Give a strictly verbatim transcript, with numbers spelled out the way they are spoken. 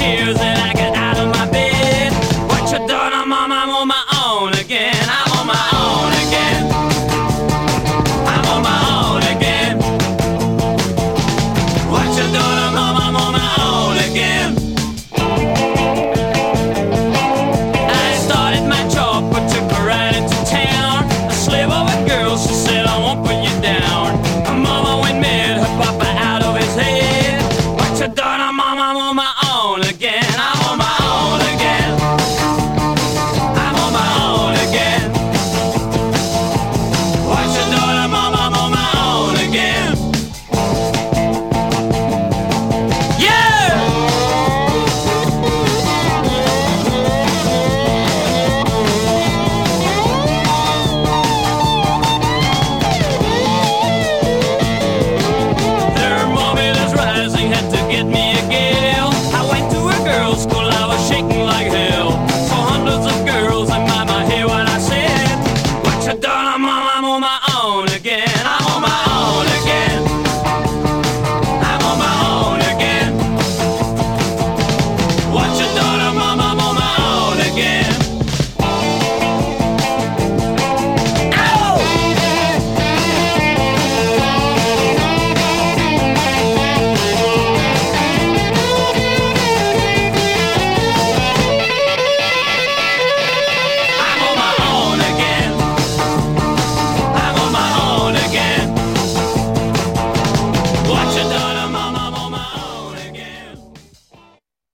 tears and I get out of my bed. What you done? I'm on, I'm on my own again. I'm on my own again. I'm on my own again. What you done? I'm on, I'm on my own again. I started my job but took her right into town. A slave of a girl, she said I won't put you down. Her mama went mad, her papa out of his head. What you done? I'm on, I'm on my own again. I'm on my